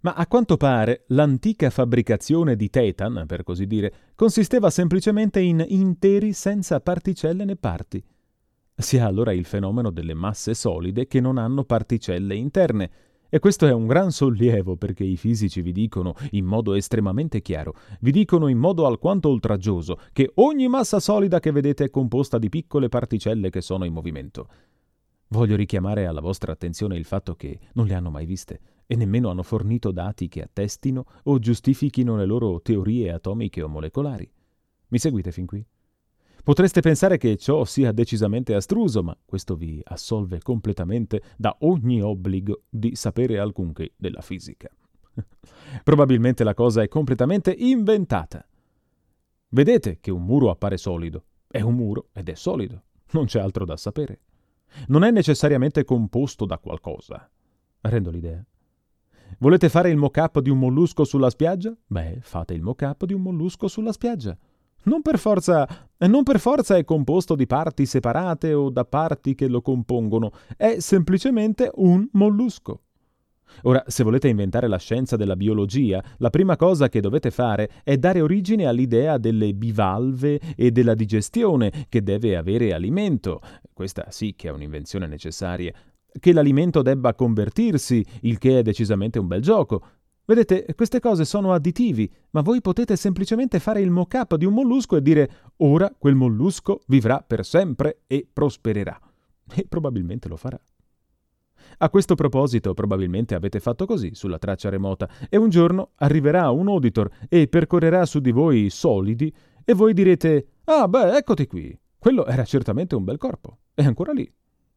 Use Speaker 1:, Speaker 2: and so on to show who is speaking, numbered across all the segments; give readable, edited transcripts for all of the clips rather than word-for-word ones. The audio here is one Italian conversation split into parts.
Speaker 1: Ma a quanto pare l'antica fabbricazione di Tetan, per così dire, consisteva semplicemente in interi senza particelle né parti. Si ha allora il fenomeno delle masse solide che non hanno particelle interne, e questo è un gran sollievo perché i fisici vi dicono in modo estremamente chiaro, vi dicono in modo alquanto oltraggioso, che ogni massa solida che vedete è composta di piccole particelle che sono in movimento. Voglio richiamare alla vostra attenzione il fatto che non le hanno mai viste e nemmeno hanno fornito dati che attestino o giustifichino le loro teorie atomiche o molecolari. Mi seguite fin qui? Potreste pensare che ciò sia decisamente astruso, ma questo vi assolve completamente da ogni obbligo di sapere alcunché della fisica. Probabilmente la cosa è completamente inventata. Vedete che un muro appare solido. È un muro ed è solido. Non c'è altro da sapere. Non è necessariamente composto da qualcosa. Rendo l'idea. Volete fare il mock-up di un mollusco sulla spiaggia? Beh, fate il mock-up di un mollusco sulla spiaggia. Non per forza è composto di parti separate o da parti che lo compongono, è semplicemente un mollusco. Ora, se volete inventare la scienza della biologia, la prima cosa che dovete fare è dare origine all'idea delle bivalve e della digestione che deve avere alimento. Questa sì che è un'invenzione necessaria. Che l'alimento debba convertirsi, il che è decisamente un bel gioco. Vedete, queste cose sono additivi, ma voi potete semplicemente fare il mock-up di un mollusco e dire ora quel mollusco vivrà per sempre e prospererà. E probabilmente lo farà. A questo proposito, probabilmente avete fatto così sulla traccia remota e un giorno arriverà un auditor e percorrerà su di voi solidi e voi direte «Ah, beh, eccoti qui, quello era certamente un bel corpo, è ancora lì».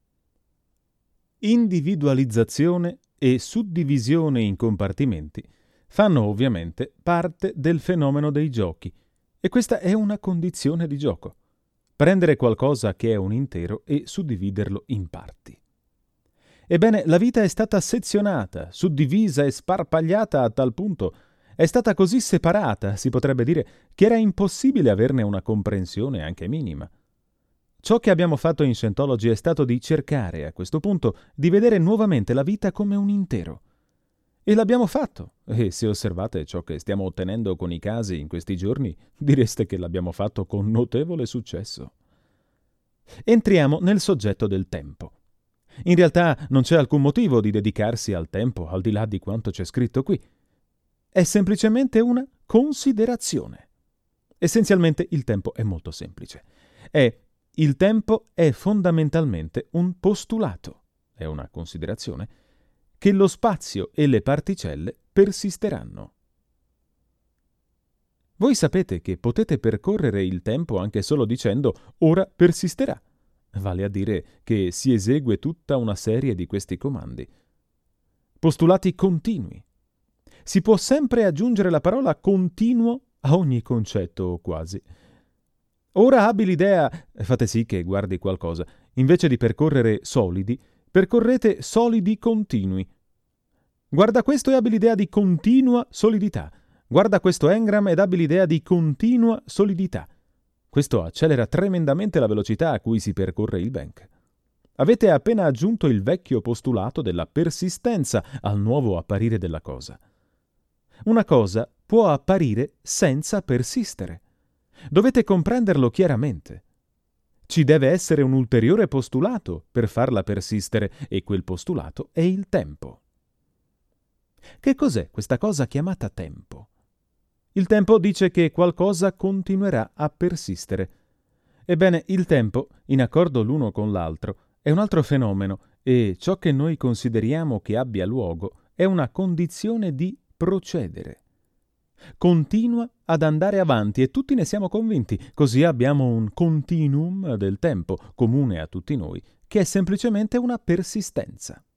Speaker 1: Individualizzazione e suddivisione in compartimenti fanno ovviamente parte del fenomeno dei giochi e questa è una condizione di gioco. Prendere qualcosa che è un intero e suddividerlo in parti. Ebbene, la vita è stata sezionata, suddivisa e sparpagliata a tal punto, è stata così separata, si potrebbe dire, che era impossibile averne una comprensione anche minima. Ciò che abbiamo fatto in Scientology è stato di cercare, a questo punto, di vedere nuovamente la vita come un intero. E l'abbiamo fatto, e se osservate ciò che stiamo ottenendo con i casi in questi giorni, direste che l'abbiamo fatto con notevole successo. Entriamo nel soggetto del tempo. In realtà non c'è alcun motivo di dedicarsi al tempo al di là di quanto c'è scritto qui. È semplicemente una considerazione. Essenzialmente il tempo è molto semplice. Il tempo è fondamentalmente un postulato, è una considerazione, che lo spazio e le particelle persisteranno. Voi sapete che potete percorrere il tempo anche solo dicendo ora persisterà. Vale a dire che si esegue tutta una serie di questi comandi. Postulati continui. Si può sempre aggiungere la parola continuo a ogni concetto o quasi. Ora abbi l'idea, fate sì che guardi qualcosa, invece di percorrere solidi, percorrete solidi continui. Guarda questo e abbi l'idea di continua solidità. Guarda questo engram ed abbi l'idea di continua solidità. Questo accelera tremendamente la velocità a cui si percorre il bank. Avete appena aggiunto il vecchio postulato della persistenza al nuovo apparire della cosa. Una cosa può apparire senza persistere. Dovete comprenderlo chiaramente. Ci deve essere un ulteriore postulato per farla persistere e quel postulato è il tempo. Che cos'è questa cosa chiamata tempo? Il tempo dice che qualcosa continuerà a persistere. Ebbene, il tempo, in accordo l'uno con l'altro, è un altro fenomeno e ciò che noi consideriamo che abbia luogo è una condizione di procedere. Continua ad andare avanti e tutti ne siamo convinti, così abbiamo un continuum del tempo comune a tutti noi, che è semplicemente una persistenza.